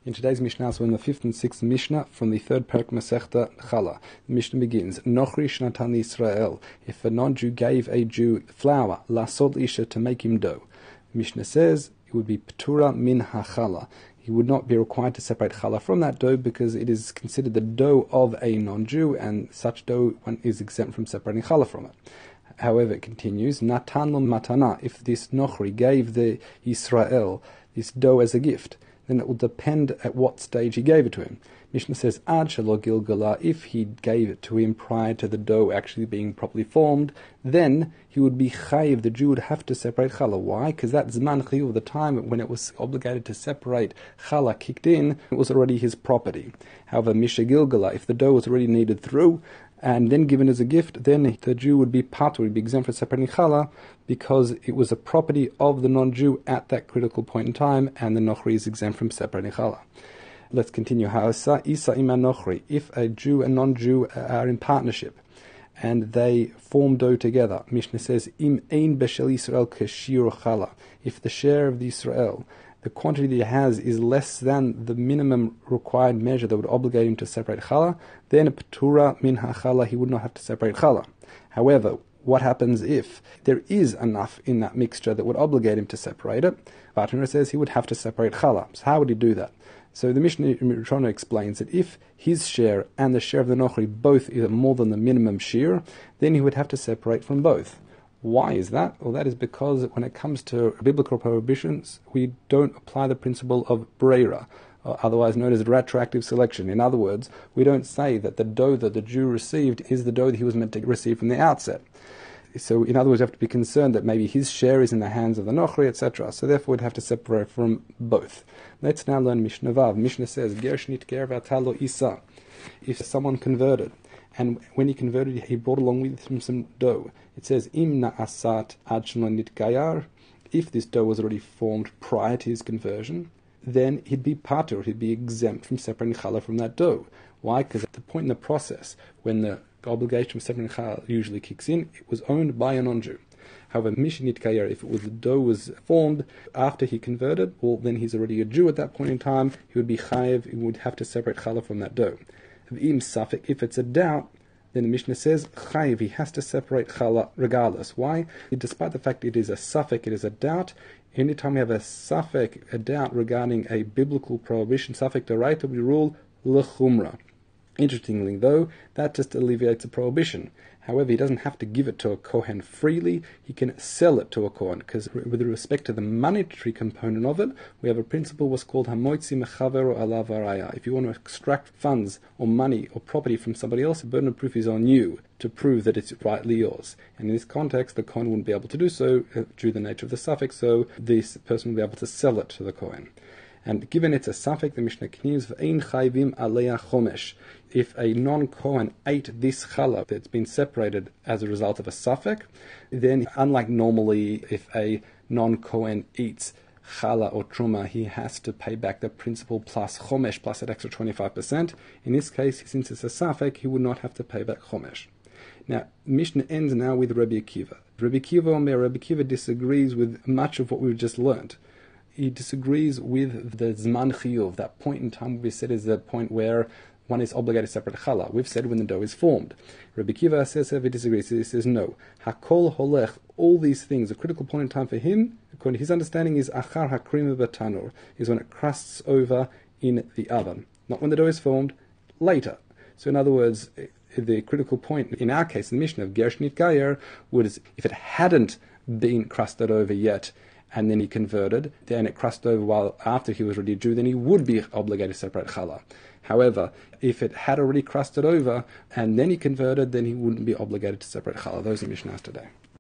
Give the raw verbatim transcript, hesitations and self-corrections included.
In today's Mishnah, so in the fifth and sixth Mishnah from the third Perek Masechta Challah, the Mishnah begins, Nochri Shnatan Yisrael, if a non-Jew gave a Jew flour, lasod isha, to make him dough. The Mishnah says it would be Ptura min ha-challah. He would not be required to separate challah from that dough because it is considered the dough of a non-Jew, and such dough one is exempt from separating challah from it. However, it continues, Natan lo matana, if this Nochri gave the Yisrael this dough as a gift, then it will depend at what stage he gave it to him. Mishnah says, Ad shelo gilgala, if he gave it to him prior to the dough actually being properly formed, then he would be chayiv, the Jew would have to separate challah. Why? Because that zman chiyuv, the time when it was obligated to separate challah kicked in, it was already his property. However, misha gilgala, if the dough was already kneaded through, and then given as a gift, then the Jew would be patur, would be exempt from separating challah, because it was a property of the non-Jew at that critical point in time, and the nochri is exempt from separating challah. Let's continue. Ha'asa isa ima nochri, if a Jew and non-Jew are in partnership, and they form dough together, Mishnah says, im ein beshel Yisrael keshir challah, if the share of the Israel, the quantity that he has is less than the minimum required measure that would obligate him to separate challah, then ptura min ha-challah, he would not have to separate challah. However, what happens if there is enough in that mixture that would obligate him to separate it? Bartenura says he would have to separate challah. So how would he do that? So the Mishnah Rishona explains that if his share and the share of the Nochri both is more than the minimum shear, then he would have to separate from both. Why is that? Well, that is because when it comes to biblical prohibitions, we don't apply the principle of breira, otherwise known as retroactive selection. In other words, we don't say that the dough that the Jew received is the dough that he was meant to receive from the outset. So, in other words, you have to be concerned that maybe his share is in the hands of the Nochri, et cetera. So, therefore, we'd have to separate from both. Let's now learn Mishnah Vav. Mishnah says, Gershnit ger v'atalo isa. If someone converted, and when he converted, he brought along with him some dough. It says, Im na'asat ad shelo nitgayar. If this dough was already formed prior to his conversion, then he'd be patur, he'd be exempt from separating challah from that dough. Why? Because at the point in the process, when the obligation of separating challah usually kicks in, it was owned by a non-Jew. However, mishnit kayar, if it was the dough was formed after he converted, well, then he's already a Jew at that point in time, he would be chayiv, he would have to separate challah from that dough. If it's a doubt, then the Mishnah says, chayiv, he has to separate challah regardless. Why? Despite the fact it is a suffix, it is a doubt, anytime we have a suffix, a doubt regarding a biblical prohibition, suffix d'oraita, we rule l'chumra. Interestingly, though, that just alleviates a prohibition. However, he doesn't have to give it to a Kohen freely, he can sell it to a Kohen, because with respect to the monetary component of it, we have a principle what's called hamoitzi mechavero alav araya. If you want to extract funds or money or property from somebody else, the burden of proof is on you to prove that it's rightly yours. And in this context, the Kohen wouldn't be able to do so due to the nature of the suffix, so this person will be able to sell it to the Kohen. And given it's a suffix, the Mishnah continues, V'ein chayvim aleya chomesh. If a non-Kohen ate this challah that's been separated as a result of a suffix, then unlike normally if a non-Kohen eats challah or truma, he has to pay back the principal plus chomesh plus that extra twenty-five percent. In this case, since it's a suffix, he would not have to pay back chomesh. Now, Mishnah ends now with Rabbi Akiva. Rabbi Akiva Omer, Rabbi Akiva disagrees with much of what we've just learned. He disagrees with the zman chiyuv, that point in time we said is the point where one is obligated to separate challah. We've said when the dough is formed. Rabbi Akiva says, he disagrees. He says, no. Hakol holech, all these things, a critical point in time for him, according to his understanding, is achar hakrim b'tanur, is when it crusts over in the oven. Not when the dough is formed, later. So in other words, the critical point in our case, in the Mishnah of Gershnit Gayer, was if it hadn't been crusted over yet, and then he converted, then it crusted over while after he was already a Jew, then he would be obligated to separate challah. However, if it had already crusted over and then he converted, then he wouldn't be obligated to separate challah. Those are Mishnahs today.